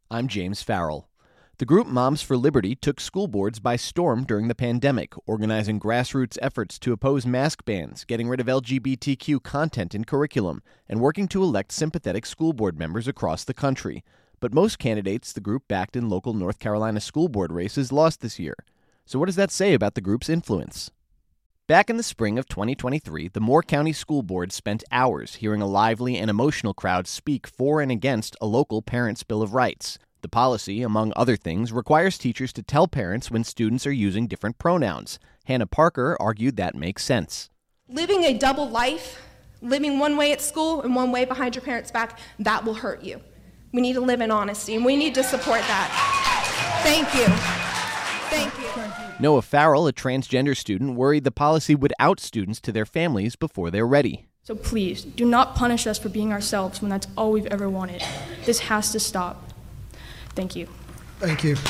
I'm James Farrell. The group Moms for Liberty took school boards by storm during the pandemic, organizing grassroots efforts to oppose mask bans, getting rid of LGBTQ content in curriculum, and working to elect sympathetic school board members across the country. But most candidates the group backed in local North Carolina school board races lost this year. So what does that say about the group's influence? Back in the spring of 2023, the Moore County School Board spent hours hearing a lively and emotional crowd speak for and against a local Parents' Bill of Rights. The policy, among other things, requires teachers to tell parents when students are using different pronouns. Hannah Parker argued that makes sense. Living a double life, living one way at school and one way behind your parents' back, that will hurt you. We need to live in honesty, and we need to support that. Thank you. Thank you. Noah Farrell, a transgender student, worried the policy would out students to their families before they're ready. So please, do not punish us for being ourselves when that's all we've ever wanted. This has to stop. Thank you. Thank you.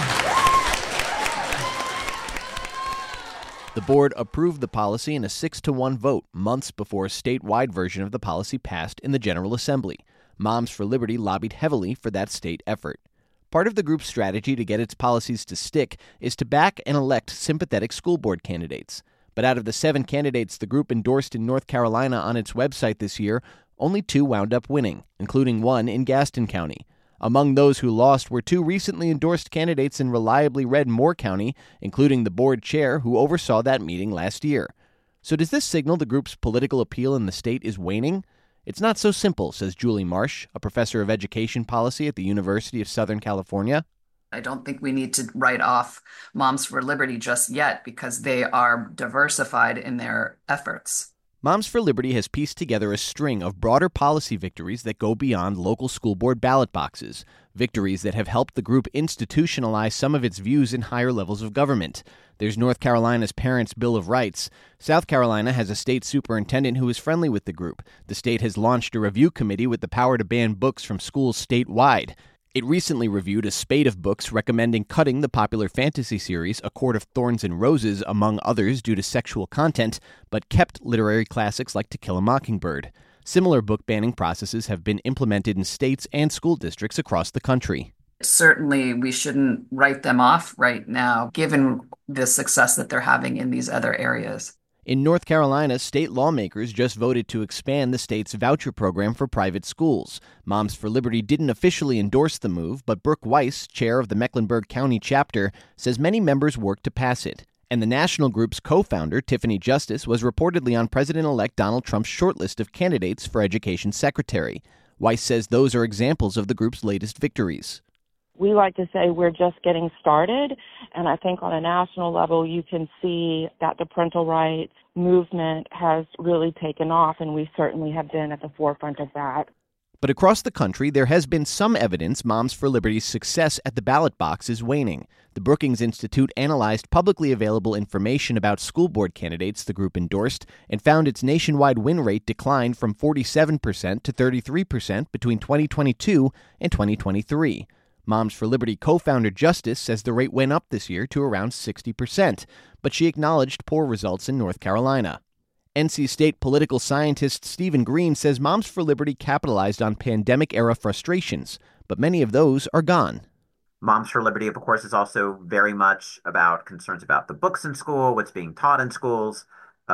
The board approved the policy in a 6-1 vote months before a statewide version of the policy passed in the General Assembly. Moms for Liberty lobbied heavily for that state effort. Part of the group's strategy to get its policies to stick is to back and elect sympathetic school board candidates. But out of the 7 candidates the group endorsed in North Carolina on its website this year, only 2 wound up winning, including one in Gaston County. Among those who lost were 2 recently endorsed candidates in reliably red Moore County, including the board chair who oversaw that meeting last year. So does this signal the group's political appeal in the state is waning? It's not so simple, says Julie Marsh, a professor of education policy at the University of Southern California. I don't think we need to write off Moms for Liberty just yet because they are diversified in their efforts. Moms for Liberty has pieced together a string of broader policy victories that go beyond local school board ballot boxes, victories that have helped the group institutionalize some of its views in higher levels of government. There's North Carolina's Parents' Bill of Rights. South Carolina has a state superintendent who is friendly with the group. The state has launched a review committee with the power to ban books from schools statewide. It recently reviewed a spate of books recommending cutting the popular fantasy series A Court of Thorns and Roses, among others, due to sexual content, but kept literary classics like To Kill a Mockingbird. Similar book banning processes have been implemented in states and school districts across the country. Certainly, we shouldn't write them off right now, given the success that they're having in these other areas. In North Carolina, state lawmakers just voted to expand the state's voucher program for private schools. Moms for Liberty didn't officially endorse the move, but Brooke Weiss, chair of the Mecklenburg County chapter, says many members worked to pass it. And the national group's co-founder, Tiffany Justice, was reportedly on President-elect Donald Trump's shortlist of candidates for education secretary. Weiss says those are examples of the group's latest victories. We like to say we're just getting started, and I think on a national level you can see that the parental rights movement has really taken off, and we certainly have been at the forefront of that. But across the country, there has been some evidence Moms for Liberty's success at the ballot box is waning. The Brookings Institute analyzed publicly available information about school board candidates the group endorsed and found its nationwide win rate declined from 47% to 33% between 2022 and 2023. Moms for Liberty co-founder Justice says the rate went up this year to around 60%, but she acknowledged poor results in North Carolina. NC State political scientist Stephen Green says Moms for Liberty capitalized on pandemic-era frustrations, but many of those are gone. Moms for Liberty, of course, is also very much about concerns about the books in school, what's being taught in schools,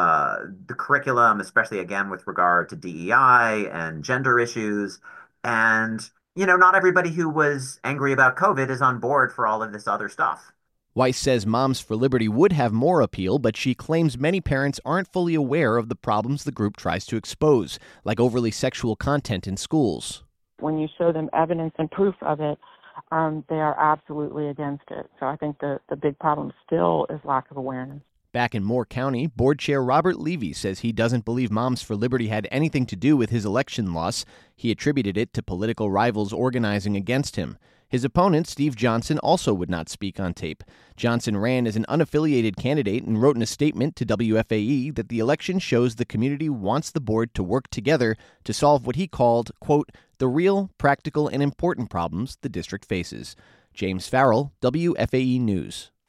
the curriculum, especially, again, with regard to DEI and gender issues, and not everybody who was angry about COVID is on board for all of this other stuff. Weiss says Moms for Liberty would have more appeal, but she claims many parents aren't fully aware of the problems the group tries to expose, like overly sexual content in schools. When you show them evidence and proof of it, they are absolutely against it. So I think the big problem still is lack of awareness. Back in Moore County, Board Chair Robert Levy says he doesn't believe Moms for Liberty had anything to do with his election loss. He attributed it to political rivals organizing against him. His opponent, Steve Johnson, also would not speak on tape. Johnson ran as an unaffiliated candidate and wrote in a statement to WFAE that the election shows the community wants the board to work together to solve what he called, quote, the real, practical, and important problems the district faces. James Farrell, WFAE News.